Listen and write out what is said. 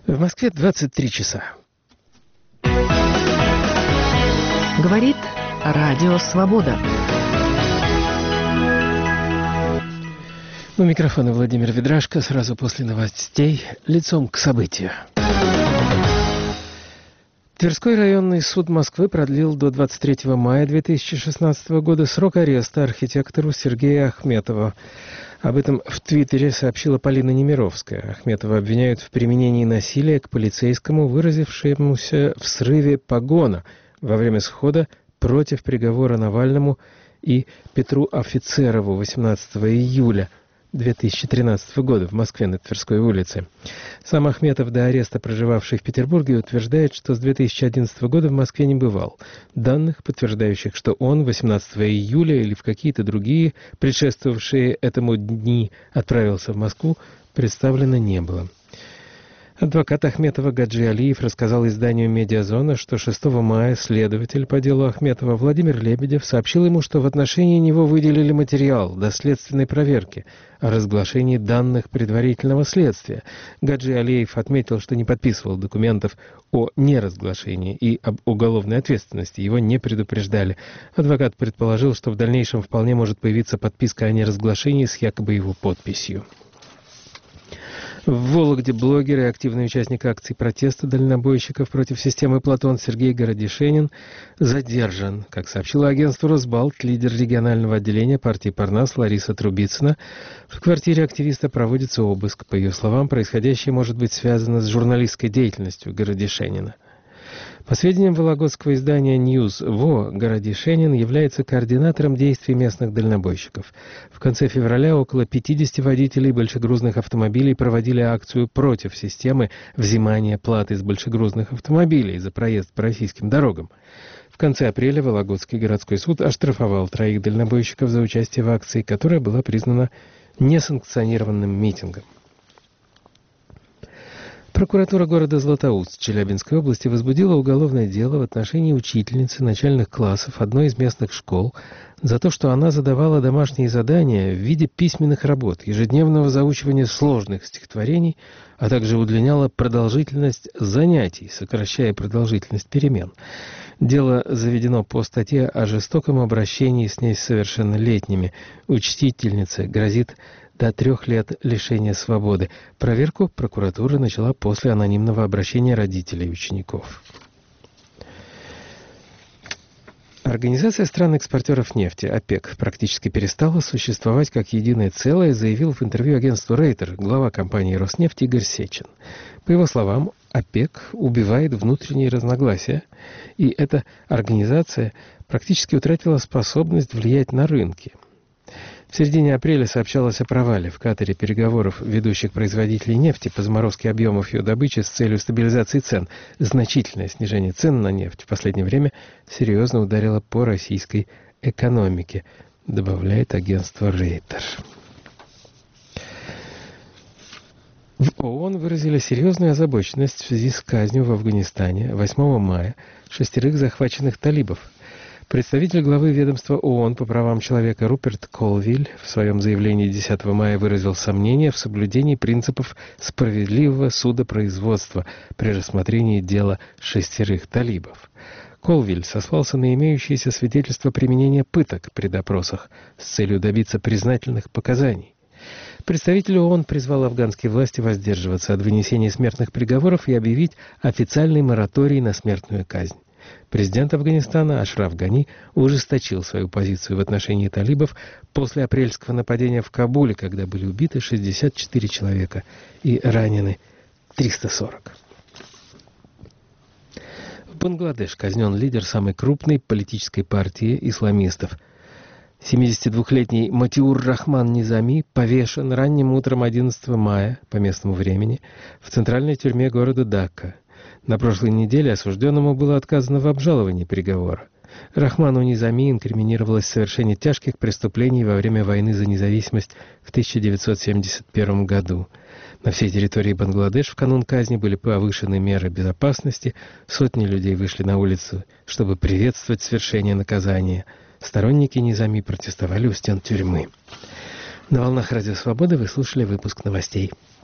В Москве 23 часа. Говорит Радио Свобода. У микрофона Владимир Ведрашко. Сразу после новостей лицом к событию. Тверской районный суд Москвы продлил до 23 мая 2016 года срок ареста архитектору Сергея Ахметова. Об этом в Твиттере сообщила Полина Немировская. Ахметова обвиняют в применении насилия к полицейскому, выразившемуся в срыве погона во время схода против приговора Навальному и Петру Офицерову 18 июля 2013 года в Москве на Тверской улице. Сам Ахметов, до ареста проживавший в Петербурге, утверждает, что с 2011 года в Москве не бывал. Данных, подтверждающих, что он 18 июля или в какие-то другие предшествовавшие этому дни отправился в Москву, представлено не было. Адвокат Ахметова Гаджи Алиев рассказал изданию «Медиазона», что 6 мая следователь по делу Ахметова Владимир Лебедев сообщил ему, что в отношении него выделили материал доследственной проверки о разглашении данных предварительного следствия. Гаджи Алиев отметил, что не подписывал документов о неразглашении и об уголовной ответственности. Его не предупреждали. Адвокат предположил, что в дальнейшем вполне может появиться подписка о неразглашении с якобы его подписью. В Вологде блогер и активный участник акций протеста дальнобойщиков против системы «Платон» Сергей Городишенин задержан. Как сообщило агентство «Росбалт», лидер регионального отделения партии «Парнас» Лариса Трубицына, в квартире активиста проводится обыск. По ее словам, происходящее может быть связано с журналистской деятельностью Городишенина. По сведениям вологодского издания «Ньюс.ВО», Городишенин является координатором действий местных дальнобойщиков. В конце февраля около 50 водителей большегрузных автомобилей проводили акцию против системы взимания платы с большегрузных автомобилей за проезд по российским дорогам. В конце апреля Вологодский городской суд оштрафовал 3 дальнобойщиков за участие в акции, которая была признана несанкционированным митингом. Прокуратура города Златоуст Челябинской области возбудила уголовное дело в отношении учительницы начальных классов одной из местных школ за то, что она задавала домашние задания в виде письменных работ, ежедневного заучивания сложных стихотворений, а также удлиняла продолжительность занятий, сокращая продолжительность перемен. Дело заведено по статье о жестоком обращении с несовершеннолетними. Учительнице грозит до 3 лет лишения свободы. Проверку прокуратура начала после анонимного обращения родителей учеников. Организация стран-экспортеров нефти, ОПЕК, практически перестала существовать как единое целое, заявил в интервью агентству Рейтер глава компании «Роснефть» Игорь Сечин. По его словам, ОПЕК убивает внутренние разногласия, и эта организация практически утратила способность влиять на рынки. В середине апреля сообщалось о провале в Катаре переговоров ведущих производителей нефти по заморозке объемов ее добычи с целью стабилизации цен. Значительное снижение цен на нефть в последнее время серьезно ударило по российской экономике, добавляет агентство Рейтер. В ООН выразили серьезную озабоченность в связи с казнью в Афганистане 8 мая 6 захваченных талибов. Представитель главы ведомства ООН по правам человека Руперт Колвиль в своем заявлении 10 мая выразил сомнения в соблюдении принципов справедливого судопроизводства при рассмотрении дела 6 талибов. Колвиль сослался на имеющиеся свидетельства применения пыток при допросах с целью добиться признательных показаний. Представитель ООН призвал афганские власти воздерживаться от вынесения смертных приговоров и объявить официальный мораторий на смертную казнь. Президент Афганистана Ашраф Гани ужесточил свою позицию в отношении талибов после апрельского нападения в Кабуле, когда были убиты 64 человека и ранены 340. В Бангладеш казнен лидер самой крупной политической партии исламистов. 72-летний Матиур Рахман Низами повешен ранним утром 11 мая по местному времени в центральной тюрьме города Дакка. На прошлой неделе осужденному было отказано в обжаловании приговора. Рахману Низами инкриминировалось совершение тяжких преступлений во время войны за независимость в 1971 году. На всей территории Бангладеш в канун казни были повышены меры безопасности, сотни людей вышли на улицу, чтобы приветствовать свершение наказания. Сторонники Низами протестовали у стен тюрьмы. На волнах Радио Свободы вы слушали выпуск новостей.